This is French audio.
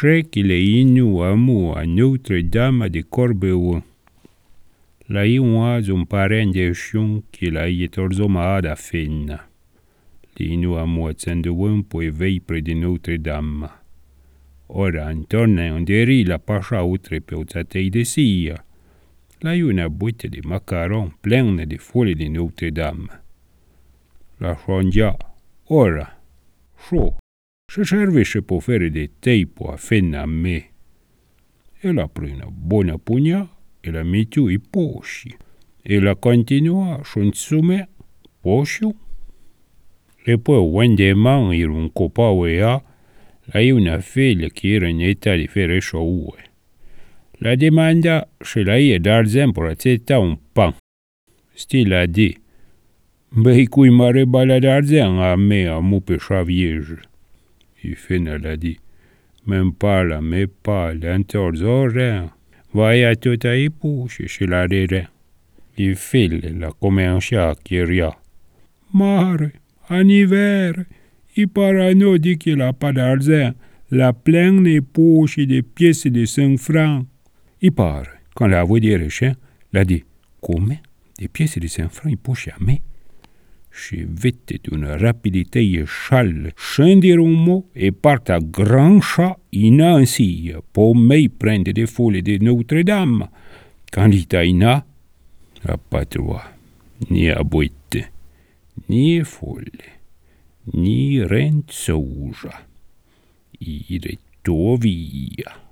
che qu'il est inu amu à Notre-Dame de Corbeau. La iwa zum parent de chion qu'il a y torzoma da fenna. L'inu amu a zenduun po veille près de Notre-Dame. Ora intorno on deri la pasha outre peuzatei de sia. La una boîte de macarons pleine de folies de Notre-Dame. La chongia, ora, chaud. Se servisce per fare de tempo a fenna a me. E la pris una buona pugna e la mettiu i posci. E la continua son sume poscio. E poi wendeman ir un copau e a, la una figlia che era in età di fare show. La demanda se la ia d'argent per accettare un pan. Stile a di. Bei cui mare bala d'argent a me a mu per chaviege. Il fena l'a dit. Même pas la me parle, rien. Vai a tout à épouche chez la rere. Il file la commencé à chiria. Mare, en hiver, il parano dit qu'il n'a pas d'argent. La pleine épouche des pièces de 5 francs. Il part, quand la voix des chien, l'a dit. Comment? Des pièces de 5 francs, il pousse à me? Je vite d'une rapidité chale, scendir un mot et part à grand chat inansi pour me prendre des folies de Notre-Dame. Quand il taina, a pas trois, ni a boite, ni folle, ni rent souja. Il est tout via.